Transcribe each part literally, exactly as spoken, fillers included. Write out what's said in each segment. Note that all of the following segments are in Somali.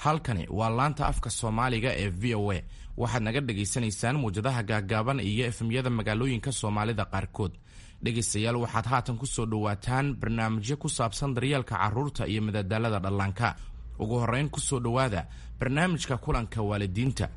halkani waa laanta afka Soomaaliga ee V O A. waxaad naga dhageysanaysaan muujadaha gaagaaban iyo efemyada magaalooyinka Soomaalida qaarkood. dhegeystayaal waxaad haatan ku soo dhawaataan barnaamijyo ku saabsan daryeelka carruurta iyo madadaalada dhallaanka. ugu horeyn ku soo dhawaada barnaamijka kulanka waalidiinta.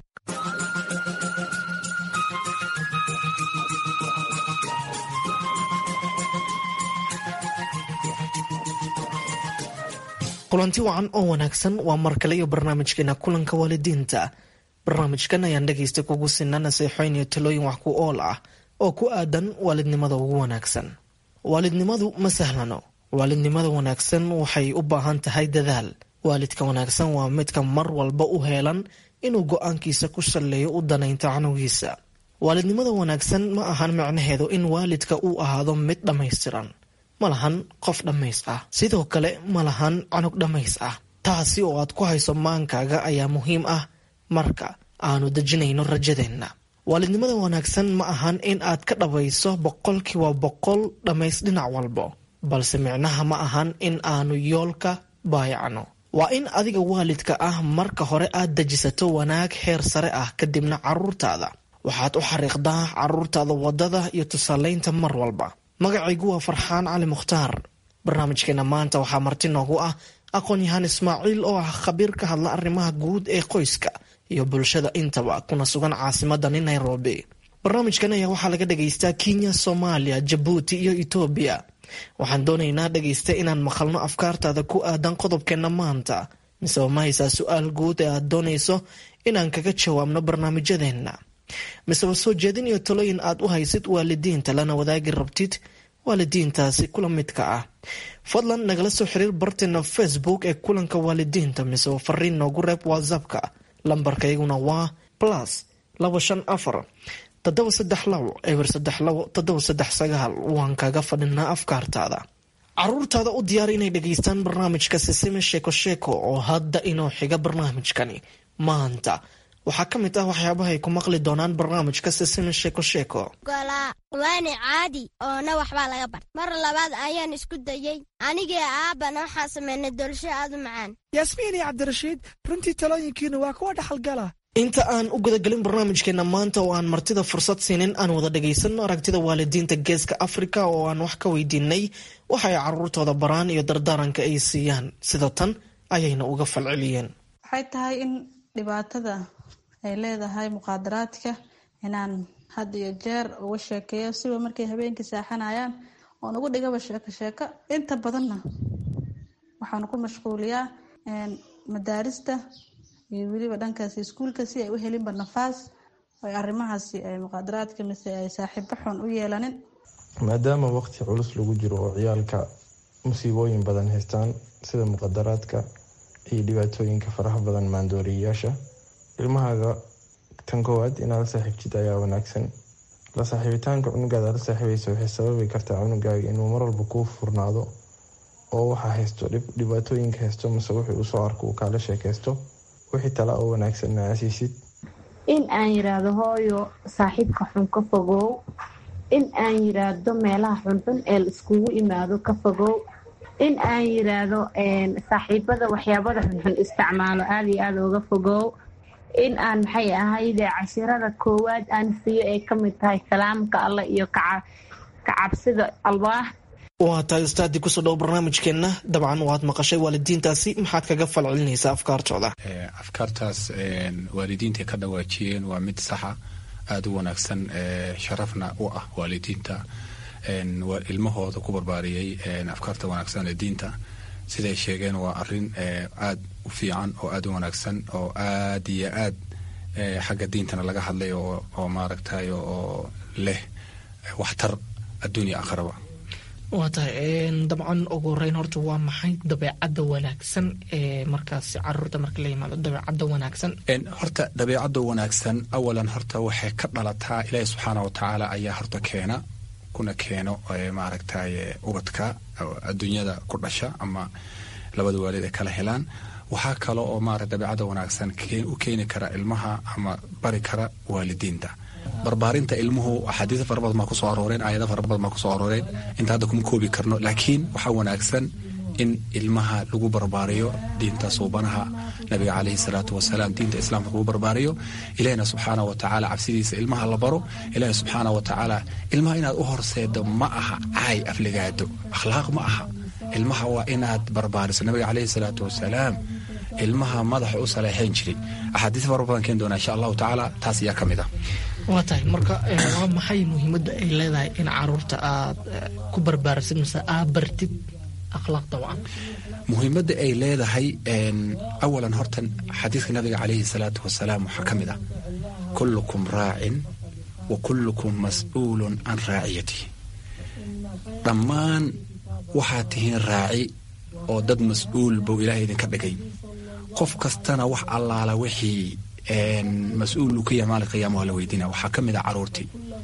kulanti wacan oo wanaagsan waa mar kale iyo barnaamijkeena kulanka waalidiinta. barnaamijkan ayaan dhegaysta kugu sinna naseexooyin iyo talooyin wax ku ool ah oo ku aadan waalidnimada ugu wanaagsan. waalidnimadu ma sahlano. waalidnimada wanaagsan waxay u baahan tahay dadaal. waalidka wanaagsan waa midka mar walba u heelan inuu go-aankiisa ku salleeyo u danaynta canugiisa. waalidnimada wanaagsan ma ahan micnaheedu in waalidka uu ahaado mid dhammaystiran. ma lahan qof dhammays ah, sidoo kale ma lahan canug dhammays ah. taasi oo aad ku hayso maankaaga ayaa muhiim ah marka aanu dejinayno rajadeenna. waalidnimada wanaagsan ma ahan in aad ka dhabayso boqolkiiba boqol dhammays dhinac walbo, balse micnaha ma ahan in aanu yoolka baayacno. waa in adiga waalidka ah marka hore aad dejisato wanaag heer sare ah, kadibna carruurtaada waxaad u xariiqdaa carruurtaada wadada iyo tusaalaynta mar walba. magacaygu waa Farxaan Cali Mukhtaar. barnaamijkeena maanta waxaa marti noogu ah aqoon-yahaan Ismaaciil oo ah khabiir ka hadla arrimaha guud ee qoyska iyo bulshada intaba, kuna sugan caasimadani Nairobi. barnaamijkan ayaa waxaa laga dhagaystaa Kenya, Soomaaliya, Jabuuti iyo Etoobiya. waxaan doonaynaa dhagaysta inaan maqalno afkaartaada ku aadan qodobkeena maanta, mise ma haysaa su-aal guud ee aad doonayso inaan kaga jawaabno barnaamijyadeenna, miseba soo jeedin iyo talooyin aad u haysid waalidiinta lana wadaagi rabtid waalidiintaasi kula midka ah. fadlan nagala soo xiriir barteena Facebook ee kulanka waalidiinta, miseba fariin noogu reeb WhatsAppka. lambarkayguna waa plus laba shan afar toddoba saddex labo eber saddex labo toddoba saddex sagaal. waan kaga fadhinaa afkaartaada. carruurtaada u diyaar inay dhegaystaan barnaamijka Sisime Sheeko Sheeko oo hadda inoo xiga barnaamijkani. maanta waxaa ka mid ah waxyaabaha ay ku maqli doonaan barnaamijka Sisime Sheeko Sheeko. golaa waani caadi oona waxbaa laga bart. mar labaad ayaan isku dayay anigee aabana waxaan sameynay doolsho aad u macaan. yaasmiin iyo cabdirashiid, runtii talooyinkiina waa kuwa dhaxalgala. inta aan u gudagelin barnaamijkeena maanta oo aan martida fursad siinin, aan wada dhagaysanno aragtida waalidiinta geeska Afrika oo aan wax ka weydiinay waxa ay carruurtooda baraan iyo dardaaranka ay siiyaan. sida tan ayayna uga falceliyeen. waxay tahay in dhibaatada ay leedahay muqaadaraadka inaan had iyo jeer uga sheekeeyo, siba markay habeenkii saaxanayaan oon ugu dhigaba sheeko sheeko. inta badanna waxaan ku mashquuliyaa madaarista iyo weliba dhankaasi iskuulka si ay u helinba nafaas ay arrimahaasi ay muqaadaraadka mise ay saaxiibo xun u yeelanin. maadaama waqti culus lagu jiro oo ciyaalka musiibooyin badan haystaan sida muqaadaraadka iyo dhibaatooyinka faraha badan maandooriyayaasha, ilmahaaga tan koowaad inaad la saaxiibtid ayaa wanaagsan. la saaxiibitaanka cunugaada la saaxiibaysa waxay sababi kartaa cunugaaga inuu mar walba kuu furnaado oo waxa haysto dhibaatooyinka haysto mase wuxuu usoo arko uu kaala sheekaysto. wixii tala oo wanaagsan aasiisid. in aan yiraahdo hooyo saaxiibka xun ka fogow, in aan yiraahdo meelaha xunxun ee la iskugu imaado ka fogow, in aan yiraahdo saaxiibada waxyaabada xunxun isticmaalo aad iyo aad uga fogow, in aan maxay ahayd cashirada koowaad aan siiyo ee ka mid tahay salaamka Allah iyo ka cabsida Allah. waa tahay ustaadii kusoo dhow barnaamijkeenna. dabcan waad maqashay waalidiintaasi, maxaad kaga falcelinaysaa afkaartooda? afkaartaas waalidiinta ka dhawaajiyeen waa mid saxa, aada u wanaagsan, sharafna u ah waalidiinta ilmahooda ku barbaariyey afkaarta wanaagsan ee diinta. siday sheegeen waa arin aad u fiican oo aad u wanaagsan oo aad iyo aad xagga diintana laga hadlay oo maaragtay oo leh waxtar adduunya aakhiraba. waa tahay dabcan ugu horeyn horta waa maxay dabeecadda wanaagsan ee markaas carruurta marka la yimaado dabeecadda wanaagsan? horta dabeecadda wanaagsan awalan horta waxay ka dhalataa ilaahay subxaana wa tacaala ayaa horta keena kuna keeno maaragtay ubadka adduunyada ku dhasha ama labada waalid ay kala helaan. waxaa kale oo maaragtay dabeecadda wanaagsan u keeni kara ilmaha ama bari kara waalidiinta. barbaarinta ilmuhu axaadiis fara badan ma ku soo arooreen, aayado fara badan ma ku soo arooreen, inta hadda kuma koobi karno, laakiin waxa wanaagsan in ilmaha lagu barbaariyo diinta suubanaha nabiga calayhi salaatu wasalaam diinta islaamka lagu barbaariyo ilaahina subxaana wa tacaala cabsidiisa ilmaha la baro ilaahi subxaana wa tacaala ilmaha inaad u horseedo ma aha caay afligaado akhlaaq ma aha ilmaha waa inaad barbaariso nabiga calayhi salaatu wasalaam ilmaha madaxa u saleexayn jiray axaadiis fara badan keen doonaa insha allahu tacaala taas ayaa ka mid ah waa tahay marka waa maxay muhiimadda ay leedahay in caruurta aad ku barbaarsid mise aad bartid akhlaaqda wacan muhiimadda ay leedahay awalan hortan xadiiska nabiga calayhi salaatu wasalaam waxaa ka mid ah kullukum raacin wa kullukum mas'uulun can raaciyatihi dhammaan waxaad tihiin raaci oo dad mas-uul buu ilaahay idinka dhigay qof kastana wax allaala wixii mas-uul uu ka yahay maalin qiyaama waa la weydiina waxaa ka mid ah caruurtii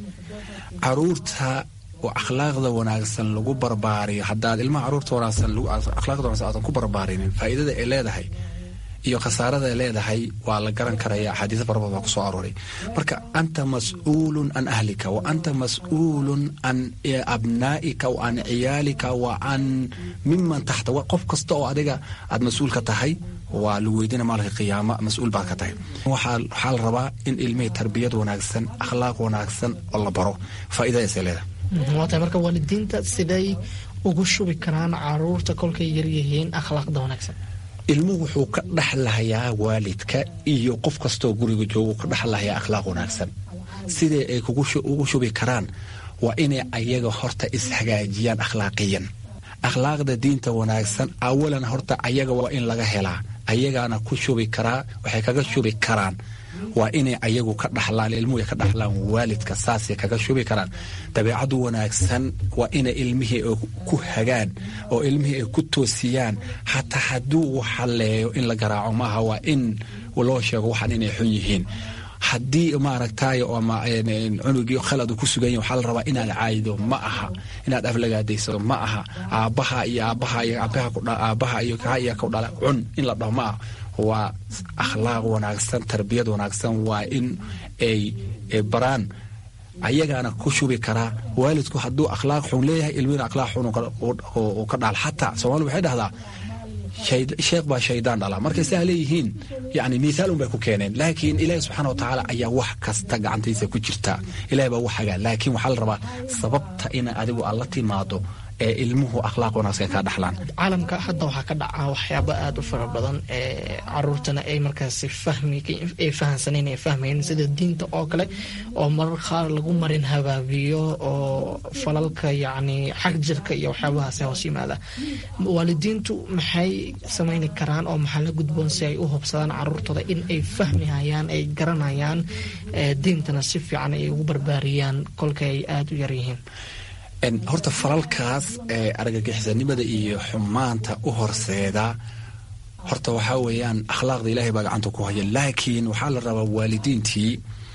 caruurta oo akhlaaqda wanaagsan lagu barbaariyo haddaad ilmaha caruurta wanaagsan akhlaaqda wanaagsan aadan ku barbaarinin faa'iidada ay leedahay iyo khasaarada ay leedahay waa la garan karaya axaadiisa fara badan baa ku soo arooray marka anta mas-uulun can ahlika wa anta mas-uulun can abnaa'ika wa can ciyaalika wa can miman taxta qof kasta oo adiga aad mas-uul ka tahay waa lagu weydiina maalinka qiyaama mas-uul baad ka tahay waxaa la rabaa in ilmihii tarbiyad wanaagsan akhlaaq wanaagsan oo la baro faa'iidadaasay leedahay waa tahay marka waalidiinta siday ugu shubi karaan caruurta kolkay yaryihiin akhlaaqda wanaagsan ilmuhu wuxuu ka dhexlahayaa waalidka iyo qof kastoo guriga jooga ka dhexlahayaa akhlaaq wanaagsan sidee ay ugu shubi karaan waa inay ayaga horta ishagaajiyaan akhlaaqiyan akhlaaqda diinta wanaagsan awalan horta ayaga waa in laga helaa ayagaana ku shubi karaa waxay kaga shubi karaan waa inay ayagu ka dhaxlaan ilmuhu ay ka dhaxlaan waalidka saasay kaga shubi karaan dabeecadu wanaagsan waa inay ilmihii ay ku hagaan oo ilmihii ay ku toosiyaan xataa hadduu uu xalleeyo in la garaaco maaha waa in loo sheego waxaan inay xun yihiin haddii maaragtay ama cunugii khalad ku sugan yahay waxaa la rabaa inaad caaydo ma aha inaad aflagaadayso ma aha aabbaha iyo aabbaha iyo aabbaha ku dhala aabbaha iyo kaa iyo ku dhala cun in la dhaho ma aha waa akhlaaq wanaagsan tarbiyad wanaagsan waa in ay baraan ayagaana ku shubi karaa waalidku hadduu akhlaaq xun leeyahay ilmihina akhlaaq xun uu ka dhaal xataa soomaali waxay dhahdaa sheekh baa shaydaan dhala markay saa leeyihiin yani miisaal un bay ku keeneen laakiin ilaahi subxaana wa tacaala ayaa wax kasta gacantiisa ku jirta ilahi baa wax hagaa laakiin waxaa la rabaa sababta ina adigu aad la timaado ee ilmuhu akhlaaq wanaagsan ka dhaxlaan caalamka hadda waxaa ka dhacaa waxyaabo aada u fara badan ee caruurtana ay markaasi fahmi ay fahansaneen ay fahmayeen sida diinta oo kale oo marar qaar lagu marin habaabiyo oo falalka yacni xag jirka iyo waxyaabahaas hoos yimaada waalidiintu maxay samayni karaan oo maxaa la gudboon si ay u hubsadaan caruurtooda in ay fahmihayaan ay garanayaan diintana si fiican ay ugu barbaariyaan kolka ay aada u yaryihiin horta falalkaas ee argagixisanimada iyo xumaanta u horseeda horta waxaa weeyaan akhlaaqda ilaahay baa gacanta ku haya laakiin waxaa la rabaa waalidiintii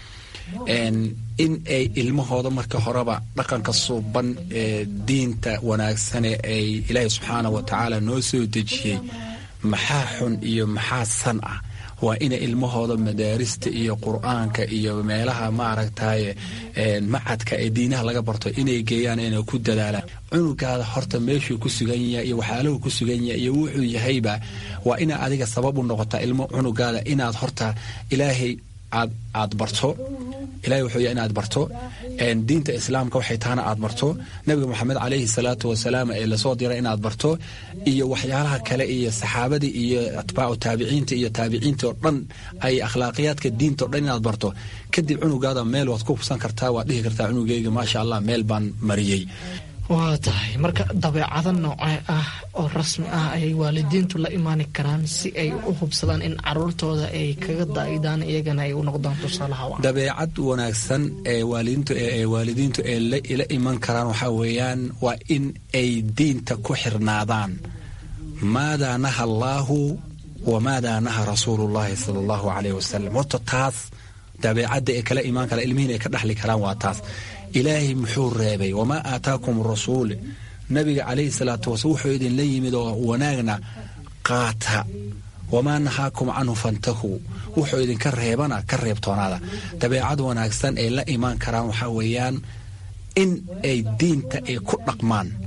in ay ilmahooda marka horeba dhaqanka suuban ee diinta wanaagsane ay ilaahay subxaana wa tacaala noo soo dejiyey maxaa xun iyo maxaa san ah waa inay ilmahooda madaarista iyo qur-aanka iyo meelaha maaragtay macadka ee diinaha laga barto inay geeyaan inay ku dadaalaan cunugaada horta meeshuu ku sugan yahay iyo waxyaalahu ku sugan yahay iyo wuxuu yahayba waa inaa adiga sabab u noqotaa ilmo cunugaada inaad horta ilaahay aad aad barto ilahay wuxuu yahay inaad barto diinta islaamka waxay tahana aad barto nabiga moxamed calayhi salaatu wasalaam ee lasoo diray inaad barto iyo waxyaalaha kale iyo saxaabadii iyo atbaacu taabiciinta iyo taabiciinta oo dhan ay akhlaaqiyaadka diinta oo dhan inaad barto kadib cunugaada meel waad ku hubsan kartaa waad dhihi kartaa cunugeyga maasha allah meel baan mariyey waa tahay marka dabeecado noocee ah oo rasmi ah ayay waalidiintu la imaani karaan si ay u hubsadaan in caruurtooda ay kaga daa'idaan iyagana ay u noqdaan tusaalaha dabeecad wanaagsan ee waalidiintu ee waalidiintu ee la iman karaan waxaa weeyaan waa in ay diinta ku xirnaadaan maadaa naha allaahu wamaadaa naha rasuulullahi sala allahu calayhi wasalam horta taas dabeecadda ee kala imaan kara ilmihiin ay ka dhaxli karaan waa taas ilaahay muxuu reebay wamaa aataakum rasuul nabiga calayhi salaatu wasalaam wuxuu idinla yimid oo wanaagna qaata wamaa nahaakum canhu fantahuu wuxuu idinka reebana ka reebtoonaada dabeecad wanaagsan ay la imaan karaan waxaa weeyaan in ay diinta ay ku dhaqmaan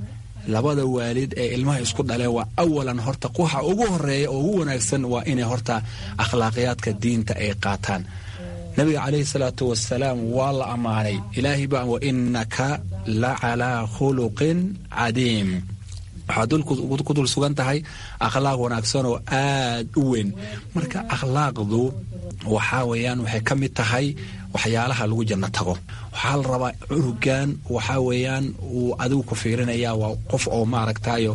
labada waalid ee ilmaha isku dhaleen waa awalan horta waxa ugu horeeya oo ugu wanaagsan waa inay horta akhlaaqiyaadka diinta ay qaataan. nabiga calayhi salaatu wasalaam waa la ammaanay, ilaahay baa wa innaka la calaa khuluqin cadiim, waxaad ku dul sugan tahay akhlaaq wanaagsan oo aad u weyn. marka akhlaaqdu waxaa weeyaan waxay ka mid tahay waxyaalaha lagu janno tago. waxaa la rabaa cunugan waxaa weeyaan uu adigu ku fiirinayaa waa qof oo maaragtayo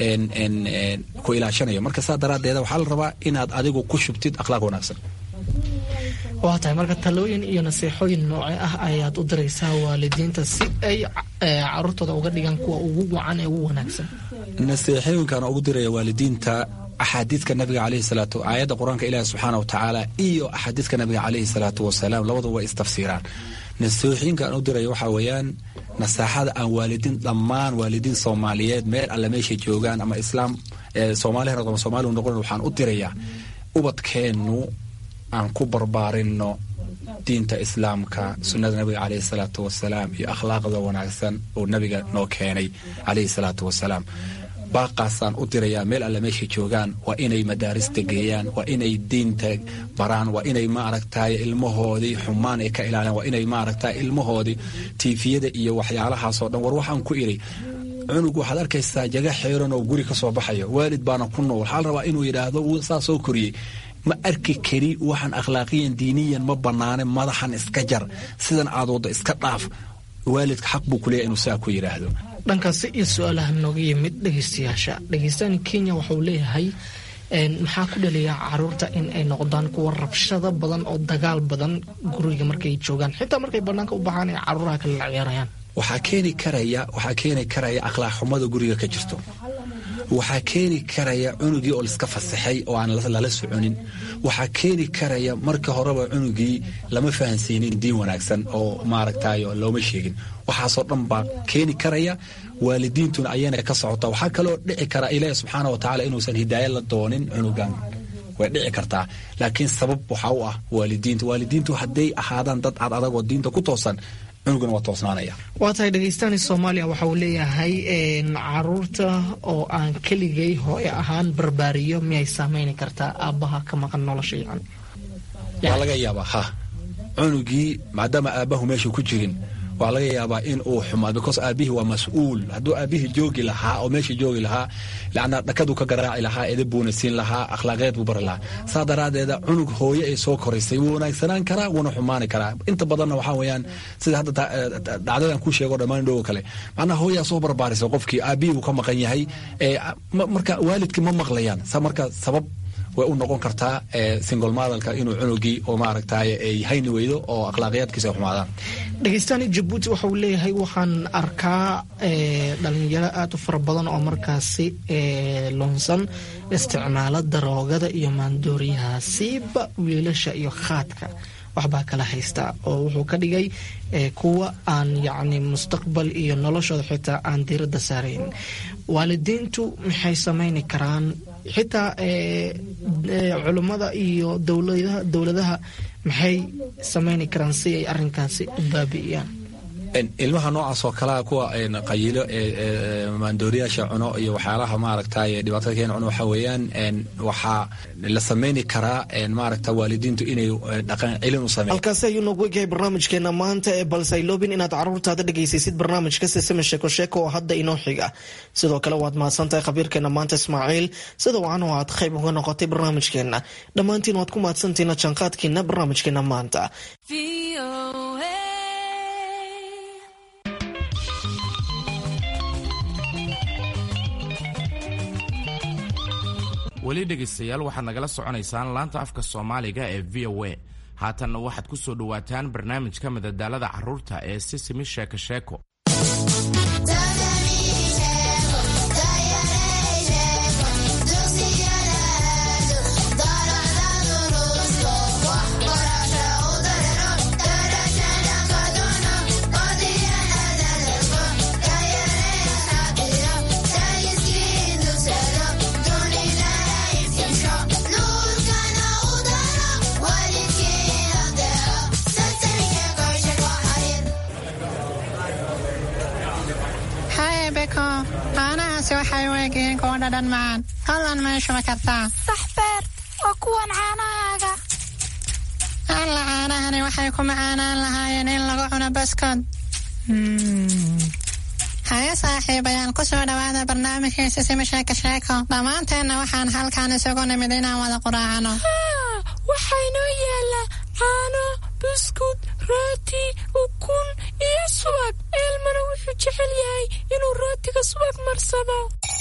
ku ilaashanayo. marka saa daraaddeeda waxaa la rabaa inaad adigu ku shubtid akhlaaq wanaagsan. waa tahay marka talooyin iyo nasiixooyin nooce ah ayaad u diraysaa waalidiinta si ay caruurtooda uga dhigaan kuwa ugu wacan ee ugu wanaagsan? nasiixooyinkan ugu diraya waalidiinta axaadiidka nabiga calayhi salaatu aayadda qur-aanka ilaahi subxaana wa tacaala iyo axaadiidka nabiga calayhi salaatu wasalaam labadu way istafsiiraan. nasiixooyinkan u diraya waxaa weeyaan nasaaxada aan waalidiin dhammaan waalidiin soomaaliyeed meel alle meeshay joogaan ama islaam soomaaliha ama soomaaliu noqon waxaan u dirayaa ubadkeennu aan ku barbaarinno diinta islaamka, sunnada nabiga calayhi salaatu wasalaam iyo akhlaaqda wanaagsan oo nabiga noo keenay calayhi salaatu wasalaam. baaqaasaan u dirayaa meel alle meeshay joogaan waa inay madaarista geeyaan, waa inay diinta baraan, waa inay maaragtay ilmahoodii xumaan ay ka ilaaliyaan, waa inay maaragtay ilmahoodii tiifiyada iyo waxyaalahaasoo dhan. war waxaan ku iri cunug waxaad arkaysaa jaga xeeran oo guri ka soo baxayo, waalid baana ku nool, waxaa la rabaa inuu yidhaahdo saa soo koriyey ma arki kari waxaan akhlaaqiyan diiniyan ma banaane, madaxan iska jar, sidan aad waddo iska dhaaf. waalidka xaq buu kuleeyahay inuu saa ku yidhaahdo. dhankaasi iyo su-aalaha nooga yimid dhegeystayaasha. dhegeystaani kenya waxauu leeyahay maxaa ku dhaliyaa caruurta in ay noqdaan kuwa rabshado badan oo dagaal badan guriga markay joogaan, xitaa markay banaanka u baxaan ay caruuraha kale la ciyaarayaan? waxaa keeni karaya waxaa keeni karaya akhlaaq xumada guriga ka jirto. waxaa keeni karaya cunugii oo laiska fasaxay oo aan lala soconin. waxaa keeni karaya marka horeba cunugii lama fahansiinin diin wanaagsan oo maaragtayo looma sheegin. waxaasoo dhan baa keeni karaya, waalidiintuna ayana ka socota. waxaa kaloo dhici kara ilaahi subxaana wa tacaala inuusan hidaaya la doonin cunugan, way dhici kartaa, laakiin sabab waxaa u ah waalidiinta. waalidiintu hadday ahaadaan dad cad adagoo diinta ku toosan, cunuguna waa toosnaanaya. waa tahay dhegeystaani soomaaliya waxa uu leeyahay caruurta oo aan keligay hooye ahaan barbaariyo miyay saameyni kartaa aabbaha ka maqan nolosha? yan waa laga yaabaa ha cunugii maadaama aabbahu meesha ku jirin waa laga yaabaa in uu xumaado, because aabihii waa mas-uul. hadduu aabihii joogi lahaa oo meesha joogi lahaa lacna dhakaduu ka garaaci lahaa, edeb buuna siin lahaa, akhlaaqeed buu bari lahaa. saa daraaddeeda cunug hooye ay soo koraysay wuu wanaagsanaan karaa, wuuna xumaani karaa. inta badanna waxaa weeyaan sida hadda dhacdadan ku sheego dhammaan dhowo kale, macnaha hooyaa soo barbaarisa qofkii, aabihii buu ka maqan yahay, marka waalidkii ma maqlayaan. sa marka sabab way u noqon kartaa single motherka inuu cunugii oo maaragtay ay hayni weydo oo akhlaaqiyaadkiisa xumaadaan. dhegeystaani jabuuti waxa uu leeyahay waxaan arkaa dhalinyaro aad u fara badan oo markaasi loonsan isticmaala daroogada iyo maandooriyaha, siiba wiilasha iyo khaadka waxbaa kala haystaa, oo wuxuu ka dhigay kuwa aan yacni mustaqbal iyo noloshooda xitaa aan diiradda saarayn. waalidiintu maxay samayni karaan? xitaa culummada iyo dowladaha dowladaha maxay samayni karaan si ay arrinkaasi u baabi'iyaan? ilmaha noocaas oo kalea kuwa qayilo maandooriyaasha cuno iyo waxyaalaha maaragtay dhibaatada keena cuno waxaa weeyaan waxaa la samayni karaa maaragta waalidiintu inay dhaqan cilin u sameeyaan. halkaasi ayuu noogu egyahay barnaamijkeena maanta ee balse ay loobin inaad caruurtaada dhegaysiisid barnaamijka sesame sheeko sheeko oo hadda inoo xiga. sidoo kale waad mahadsantahay khabiirkeena maanta Ismaaciil, sida wacan oo aad qayb uga noqotay barnaamijkeena. dhammaantiin waad ku mahadsantihiin janqaadkiina barnaamijkeena maanta. weli dhegaystayaal waxaad nagala soconaysaan laanta afka soomaaliga ee v o a. haatanna waxaad ku soo dhowaataan barnaamijka madadaalada carruurta ee sesame sheeko sheeko. kuwaasi waxay u egyihiin kuwa dhadhan macaan hallan ma shuba kartaa sax beer waa kuwan caanahaaga alla caanahani waxay ku macaanaan lahaayeen in lagu cuno baskod haya saaxiibayaal ku soo dhawaada barnaamijkiisa sima sheeko sheeko dhammaanteenna waxaan halkaan isugu nimid inaan wada quraacano waxaynoo yaala caano buskud rooti ukun iyo subag ilmana wuxuu jecel yahay inuu rootiga subag marsado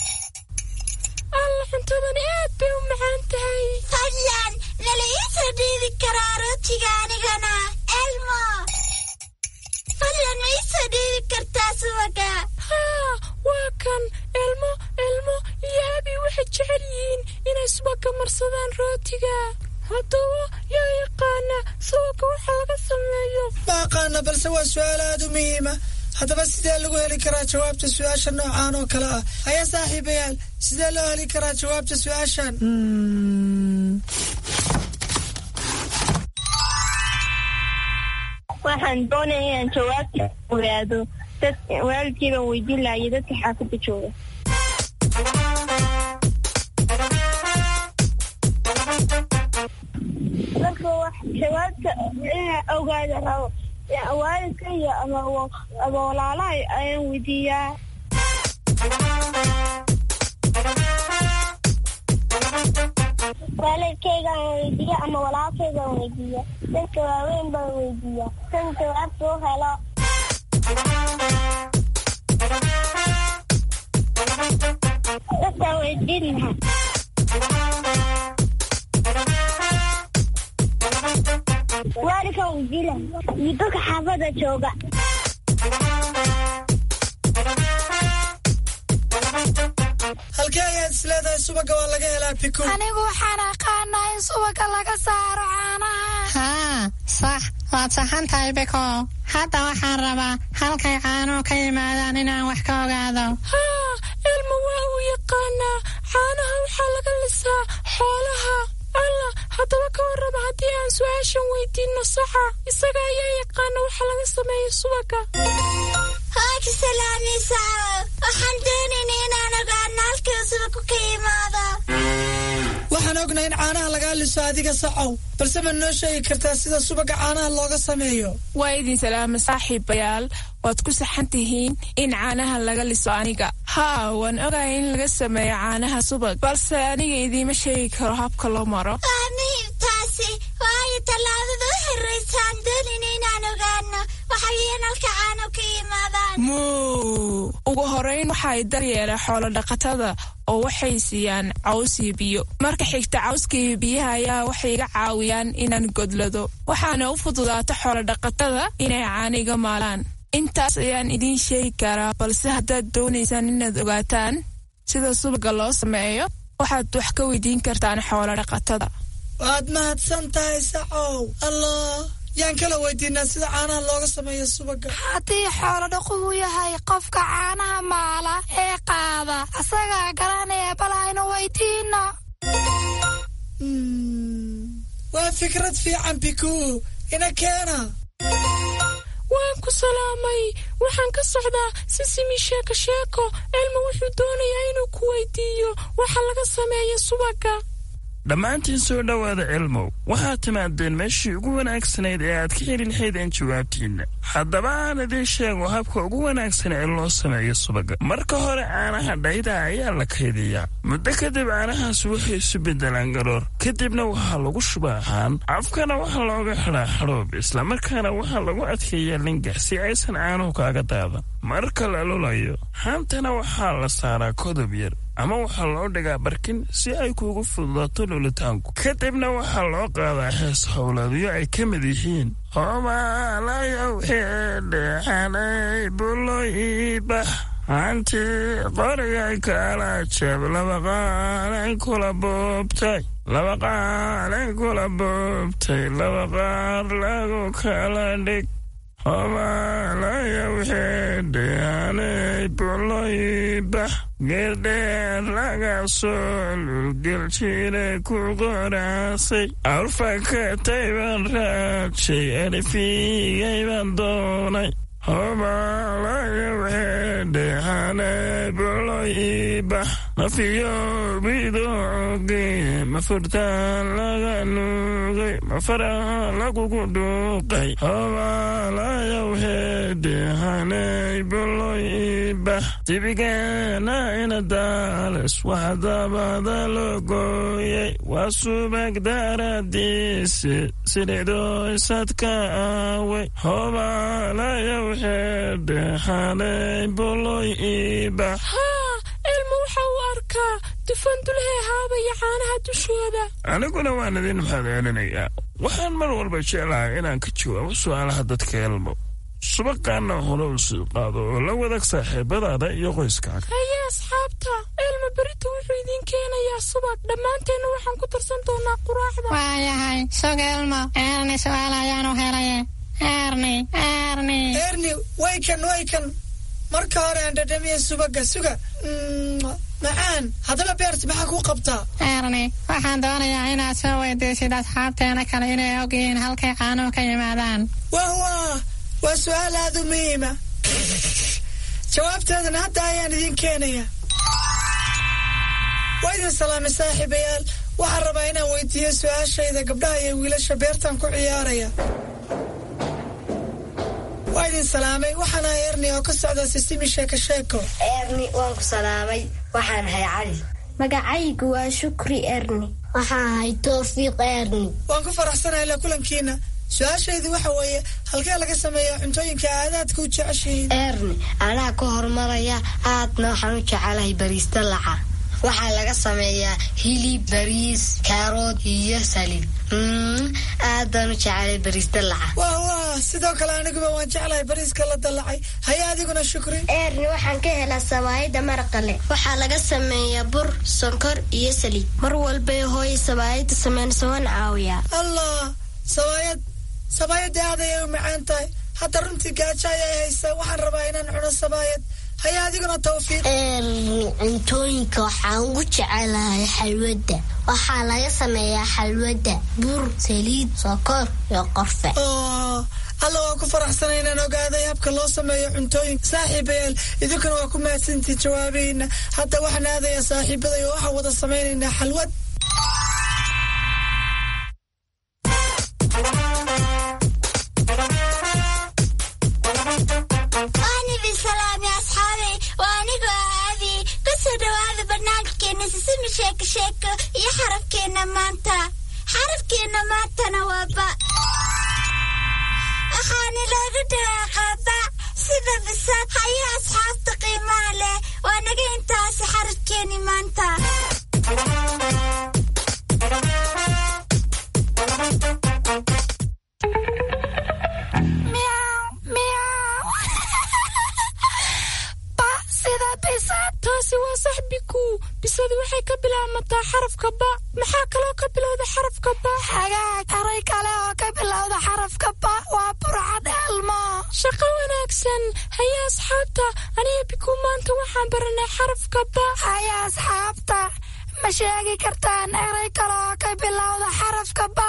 alla cuntadani aad bay u macaan tahay fadlan nala ii soo dhiibi karaa rootiga anigana elmo fadlan ma ii soo dhiibi kartaa subaga haa waa kan elmo elmo iyo abi waxay jecel yihiin inay subaga marsadaan rootiga haddaba yaa yaqaana subaga waxa laga sameeyo ma aqaana balse waa su-aal aad u muhiima haddaba sidee lagu heli karaa jawaabta su-aasha noocaan oo kale ah ayaa saaxiibayaal sidee loo heli karaa jawaabta su-aashan waxaan doonaya inaan jawaabta ogaado dad waalidkiibaan weydiin lahayo dadka xaafadda jooga marka wax jawaabta inaan ogaada rabo waalidka iyo ama walaalaha ayaan weydiiyaa waalidkaygaan weydiiya ama walaalkaygaan weydiiya dadka waaweyn baan weydiiya san jawaabta u helo dadkaan weydiin lahaa waalidkaan weydiin lahaa iyo dadka xaafada jooga halkee ayaad isleedahay subaga waa laga helaa biko anigu waxaan aqaanaa in subaga laga saaro caanaha haa sax waad saxan tahay biko hadda waxaan rabaa halkay caanuhu ka yimaadaan inaan wax ka ogaado haa ilma waa uu yaqaanaa caanaha waxaa laga lisaa xoolaha alla haddaba ka warraba haddii aan su-aashan weydiinno saxa isaga ayaa yaqaana waxa laga sameeyo subaga haaki salaamiisaawo waxaan doonayna inaan ogaano halkii subagu ka yimaado waxaan ognaa in caanaha lagaa liso adiga sacow balse ma noo sheegi kartaa sida subaga caanaha looga sameeyo waa idin salaama saaxiibayaal waad ku saxan tihiin in caanaha laga liso aniga haa waan ogahay in laga sameeyo caanaha subag balse aniga idiima sheegi karo habka loo maro waa muhiim taasi waayo tallaabada u horraysaan doonayna inaan ogaano waxayan halka caano ka yimaadaan muu ugu horeyn waxay daryeela xoolo dhaqatada oo waxay siiyaan caws iyo biyo marka xigta cawska iyo biyaha ayaa waxay iga caawiyaan inaan godlado waxaana u fududaata xoolo dhaqatada inay caaniga maalaan intaas ayaan idiin sheegi karaa balse haddaad doonaysaan inaad ogaataan sida subaga loo sameeyo waxaad wax ka weydiin kartaan xoolo dhaqatada waad mahadsan tahay sacow allah yaan kala weydiinaa sida caanaha looga sameeyo subaga haddii xoolo dhaqugu yahay qofka caanaha maala ee qaada asagaa garanaya bal aynu weydiino waa fikrad fiican bikuu ina keena waan ku salaamay waxaan ka socdaa sisimi sheeko sheeko elma wuxuu doonayaa inuu ku weydiiyo waxa laga sameeyo subaga dhammaantiin soo dhowaada cilmow waxaad timaadeen meeshii ugu wanaagsanayd ee aad ka heli lahaydeen jawaabtiinna haddaba aan idiin sheego habka ugu wanaagsan ee loo sameeyo subaga marka hore caanaha dhayda ayaa la kaydiyaa muddo kadib caanahaas waxay isu beddelaan garoor kadibna waxaa lagu shubaa haan afkana waxaa looga xidhaa xadhoob islamarkaana waxaa lagu adkeeyaa lingax si aysan caanuhu kaaga daadan marka la lulayo haantana waxaa la saaraa kodob yar ama waxaa loo dhigaa barkin si ay kuugu fududaato lulitaanku kadibna waxaa loo qaadaa hees howlaadyo ay ka mid yihiin homaalayow xeedheexanay buloyibax hanti qorigay kala jab laba qaalay kula boobtay laba qaalay kula boobtay laba qaar lagu kala dhig homaalayow xeedheexanay buloyibax geerdheer laga soo lulgeljire ku qoraasay awrfakatay baan raadshay alifigay baan doonay boloiba mafiyo bidooge mafurtaan laga nuugay mafaraha lagugu dhuuqay hobalayow heedhehanay boloiba tibigeena ina daales waxdabada loo gooyay waa subag daradiisi sideedoo isadka aaway hobalayow heedhehanay boloiba ilmu waxa uu arkaa dufan dulhee haabaya caanaha dushooda aniguna waan idin mahadcelinayaa waxaan mar walba jeclahay inaan ka jawaabo su'aalaha dadka ilmo subaqaana hore u sii qaado oo la wadaag saaxiibadaada iyo qoyskaaga haye asxaabta ilmo berito wuxuu idiin keenayaa subag dhammaanteenna waxaan ku tarsan doonaa quraacda waayahay sug ilmo eerni su'aal ayaanu helaye eerni eerni eerni waykan waykan marka hore aan dhadhamiya subaga suga macaan haddaba beerta maxaa ku qabtaa eerni waxaan doonayaa inaad soo weydiisid asxaabteena kale inay ogyihiin halkay caanuhu ka yimaadaan wah wah waa su'aal aad u muhiima jawaabteedana hadda ayaan idin keenaya waa idin salaamay saaxiibayaal waxaan rabaa inaan weydiiyo su'aashayda gabdhaha iyo wiilasha beertan ku ciyaaraya waa idin salaamay waxaan ahay erni oo ka socda sisimi sheeko sheeko erni waan ku salaamay waxaan ahay cali magacaygu waa shukri erni waxaan ahay toofiiq erni waan ku faraxsanahay la kulankiina su-aashaydu waxa weeye halkee laga sameeyaa cuntooyinka aadaadka u jeceshihiin erni anaa ka horumaraya aadna waxaan u jecelahay bariista laca waxaa laga sameeyaa hilib bariis kaarood iyo saliid aad baan u jecelay bariista laca waa waa sidoo kale aniguba waan jeclahay bariiska la dallacay haya adiguna shukri erni waxaan ka helaa sabaayada maraqa leh waxaa laga sameeyaa bur sonkor iyo saliid mar walbay hooya sabaayada sameynaysa waan caawiyaa allah sabaayad sabaayadda aad ayay u macaan tahay hadda runtii gaajo ayay haysaa waxaan rabaa inaan cuno sabaayad haya adiguna tawfiiq cuntooyinka waxaan ugu jecelahay xalwada waxaa laga sameeyaa xalwada bur saliid sokor iyo qorfe alla waa ku faraxsanay inaan ogaaday habka loo sameeyo cuntooyinka saaxiibayaal idinkuna waa ku mahadsantii jawaabayna hadda waxaan aadayaa saaxiibaday oo waxaan wada samaynaynaa xalwad sheeko sheeko iyo xarafkeena maanta xarafkeena maantana waa ba waxaana loogu dhawaaqaa ba sida bisaad haya asxaabta qiimaha leh waa naga intaasi xarafkeeni maanta taasi waa saxbiku bisadu waxay ka bilaabmataa xarafka ba maxaa kaloo ka bilowda xarafka ba xagaag aray kale oo ka bilowda xarafka ba waa burcad elmo shaqo wanaagsan haya asxaabta aniga biku maanta waxaan baranay xarafka ba haya asxaabta ma sheegi kartaan eray kale oo ka bilowda xarafka ba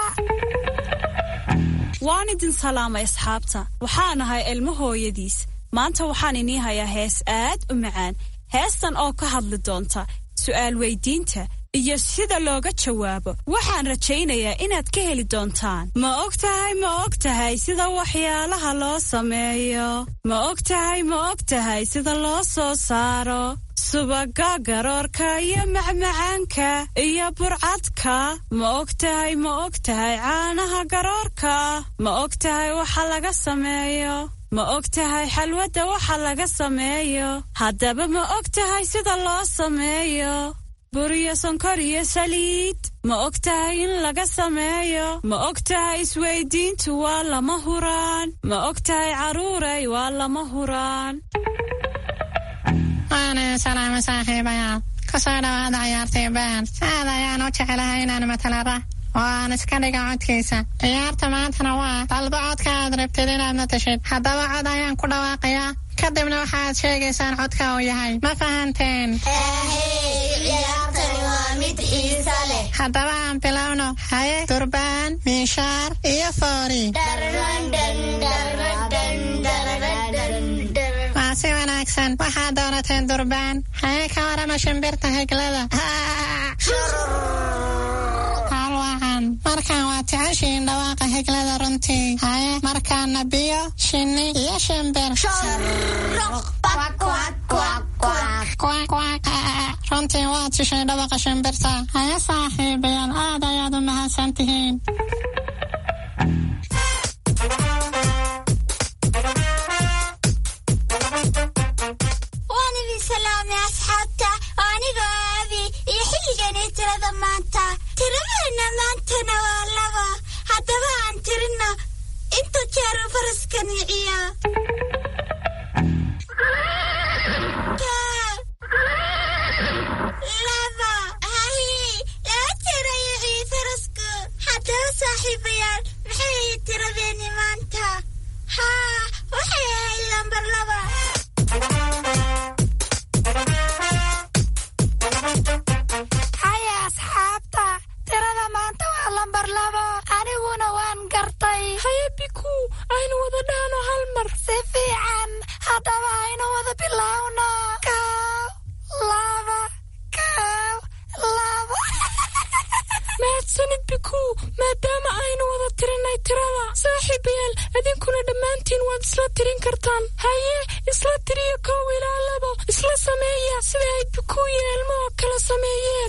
waan idin salaamay asxaabta waxaan ahay ilmo hooyadiis maanta waxaan inii hayaa hees aad u macaan heestan oo ka hadli doonta su'aal weydiinta iyo sida looga jawaabo waxaan rajaynayaa inaad ka heli doontaan ma og tahay ma og tahay sida waxyaalaha loo sameeyo ma og tahay ma og tahay sida loo soo saaro subaga garoorka iyo macmacaanka iyo burcadka ma og tahay ma og tahay caanaha garoorka ma og tahay waxa laga sameeyo ma og tahay xalwadda waxa laga sameeyo haddaba ma og tahay sida loo sameeyo bur iyo sonkor iyo saliid ma og tahay in laga sameeyo ma og tahay isweydiintu waa lama huraan ma og tahay carruuray waa lama huraan waana salaamo saaxiibayaal ka soo dhawaada ciyaartay baan saad ayaan u jecelahay inaan matalaba waan iska dhiga codkiisa ciyaarta maantana waa dalba codka aad rabtid inaad matashid haddaba cod ayaan ku dhawaaqayaa kadibna waxaad sheegaysaan codka uu yahay ma fahanteen ciyaartani waa mid xiisa leh haddaba aan bilowno haye durbaan miishaar iyo foori si wanaagsan waxaad doonateen durbaan haye ka warama shimbirta heglada halwacan markaan waa jeceshiin dhawaaqa heglada runtii haye markaana biyo shinni iyo shimbir runtii waad shishay dhawaqa shimbirta haye saaxiibayaal aad ayaad u mahadsan tihiin tiradeenna maantana waa laba haddaba aan tirino inta jeer faraska niciya laba haye laba tirayo ii farasku haddaba saaxiibayaal maxay ii tiradeenni maanta haa waxay ahayd lambar laba aniguna waan gartay haye biku aynu wada dhaano hal mar si fiican haddaba aynu wada bilowno kow laba kow laba mahadsanid biku maadaama aynu wada tirinay tirada saaxiibayaal idinkuna dhammaantiin waad isla tirin kartaan haye isla tiriyo kow ilaa labo isla sameeya sida ay biku iyo elmo oo kala sameeyeen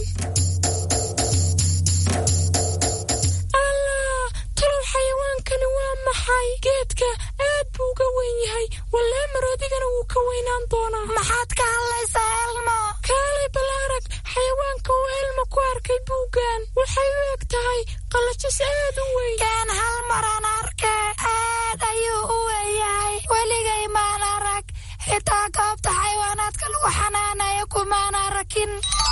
xayawaankani waa maxay geedka aad buu uga weyn yahay wallee maroodigana wuu ka weynaan doonaa maxaad ka hadlaysaa elmo kaalay balaarag xayawaanka uu elmo ku arkay buuggan waxay u eg tahay qalajis aad u weyn kaan hal maraan arke aad ayuu u weynyahay weligay maan arag xitaa goobta xayawaanaadka lagu xanaanayo kumaan arakin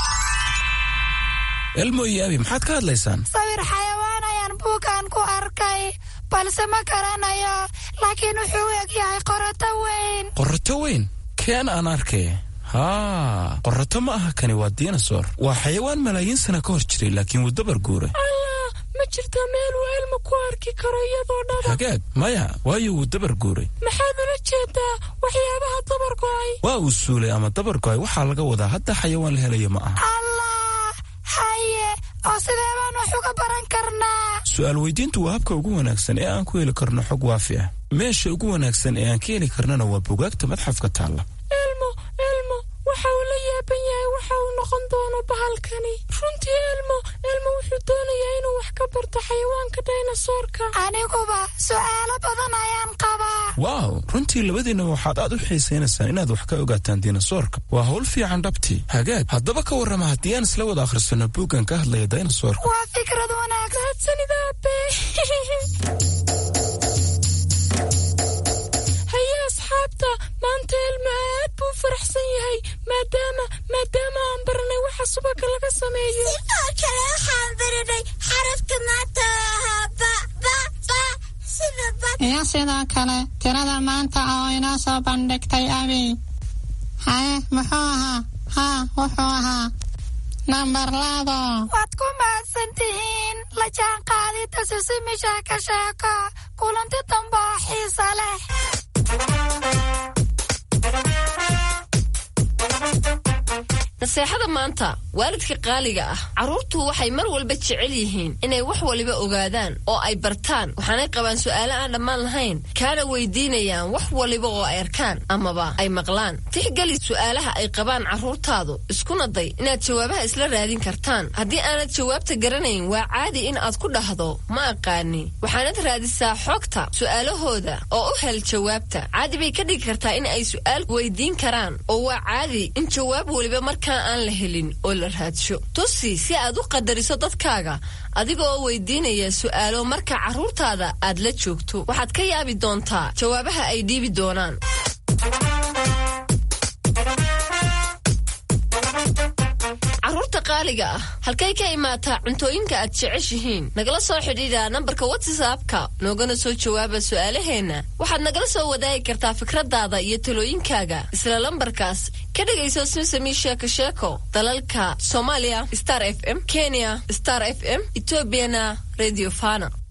elmo iyo abi maxaad ka hadlaysaan sawir xayawaan ayaan buugaan ku arkay balse ma garanayo laakiin wuxuu eg yahay qorato weyn qorato weyn keen aan arkay haa qorato ma aha kani waa dinosaur waa xayawaan malaayiin sana ka hor jiray laakiin wuu dabar guuray allah ma jirta meel uu elmo ku arki karo iyadoo dhaba hagaag maya waayo wuu dabar guuray maxaad ula jeedaa waxyaabaha dabar go'ay waa uu suulay ama dabar go'ay waxaa laga wadaa hadda xayawaan la helayo ma aha haye oo sidee baan wax uga baran karnaa su'aal weydiintu waa habka ugu wanaagsan ee aan ku heli karno xog waafi ah meesha ugu wanaagsan ee aan ka heli karnana waa bugaagta madxafka taalla elmo elmo waxa uu la yaaban yahay waxa uu noqon doono bahalkani runtii elmo elmo wuxuu doonayaa inuu wax ka barto xayawaanka dinosaurka aniguba su'aalo badan ayaan qabaa waaw runtii labadiinaba waxaad aad u xiisaynaysaan inaad wax ka ogaataan dinosaurka waa hawl fiican dhabtii hagaag haddaba ka warrama haddii aan isla wada akhrisano buuggan ka hadlaya dinosaurka waa fikrad wanaagsanidaabe haye asxaabta maanta elmo aad buu faraxsan yahay maadaama maadaama aan baranay waxa subaga laga sameeyo sidoo kale waxaan baranay xarafka maanta ahaa ba ba ba sida ba iyo sidoo kale tirada maanta oo inoo soo bandhigtay abi haye muxuu ahaa haa wuxuu ahaa nambar labo waad ku mahadsan tihiin la jaan qaadida sisimi sheeko sheeko kulanti dambe oo xiisa leh naseexada maanta waalidka qaaliga ah carruurtu waxay mar walba jecel yihiin inay wax waliba ogaadaan oo ay bartaan waxaanay qabaan su'aalo aan dhammaan lahayn kaana weydiinayaan wax waliba oo ay arkaan amaba ay maqlaan tixgeli su'aalaha ay qabaan carruurtaadu iskuna day inaad jawaabaha isla raadin kartaan haddii aanad jawaabta garanayn waa caadi in aad ku dhahdo ma aqaani waxaanad raadisaa xogta su'aalahooda oo u hel jawaabta caadi bay ka dhigi kartaa in ay su'aal weydiin karaan oo waa caadi in jawaab waliba markaa aan la helin oo la raadsho tusi si aad u qadariso dadkaaga adiga oo weydiinaya su'aalo marka carruurtaada aad la joogto waxaad ka yaabi doontaa jawaabaha ay dhiibi doonaan carruurta qaaliga ah halkay ka imaataa cuntooyinka aad jeceshihiin nagala soo xidhiidha nambarka whatsappka noogana soo jawaaba su'aalaheenna waxaad nagala soo wadaagi kartaa fikradaada iyo talooyinkaaga isla lambarkaas ka dhegayso simsami sheeko sheeko dalalka Soomaaliya Star F M Kenya Star F M Ethiopiana Radio Fana